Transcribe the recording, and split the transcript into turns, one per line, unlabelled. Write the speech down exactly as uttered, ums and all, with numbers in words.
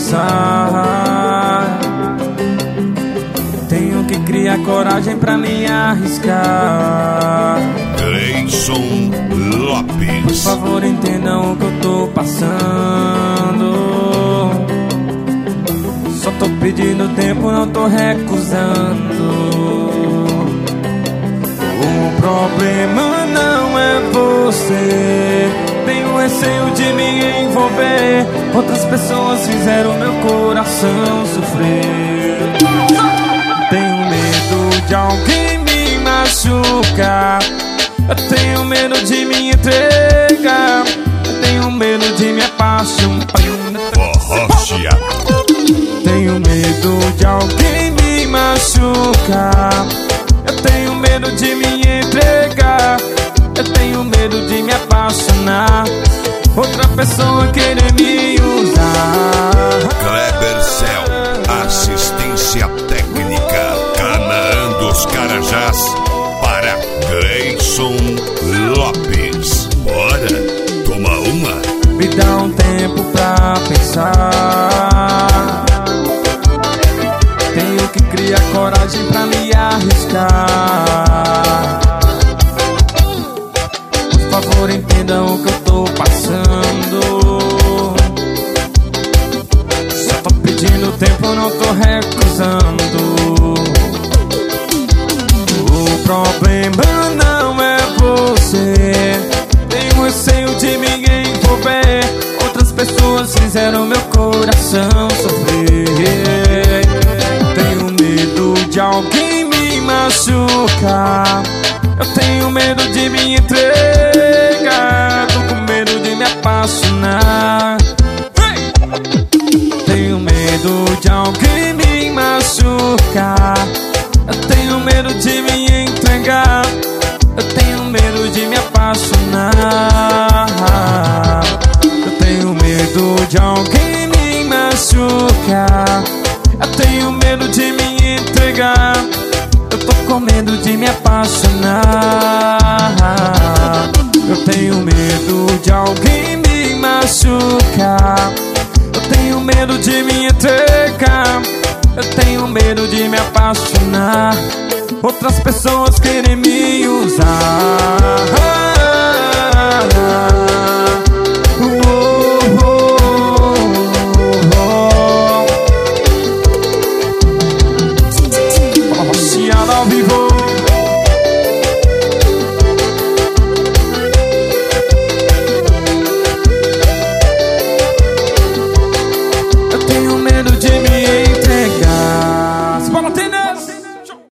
pensar. Tenho que criar coragem pra me arriscar.
Gleison Lopes.
Por favor, entendam o que eu tô passando. Só tô pedindo tempo, não tô recusando. O problema não é você. Tenho receio de me envolver. Outras pessoas fizeram meu coração sofrer. Tenho medo de alguém me machucar. Eu tenho medo de me entregar. Eu tenho medo de me apaixonar. Tenho medo de alguém me machucar. Eu tenho medo de me entregar. Eu tenho medo de me apaixonar. Outra pessoa querer me usar.
Kleber Cell, assistência técnica. Canaã dos Carajás para Gleison Lopes. Bora, toma uma.
Me dá um tempo pra pensar. Tenho que criar coragem pra me arriscar. Por favor, entendam o que eu tô passando. Só tô pedindo tempo, não tô recusando. O problema não é você. Tenho receio de me envolver. Outras pessoas fizeram meu coração sofrer. Tenho medo de alguém me machucar. Eu tenho medo de me entregar. Tô com medo de me apaixonar. Tenho medo de alguém me machucar. Eu tenho medo de me entregar. Eu tenho medo de me apaixonar. Eu tenho medo de alguém me machucar. Eu tenho medo de me entregar. Eu tô com medo de me apaixonar. Eu tenho medo de alguém me machucar. Eu tenho medo de me entregar. Eu tenho medo de me apaixonar. Outras pessoas querem me usar. Oh, oh, oh, oh. Ao vivo.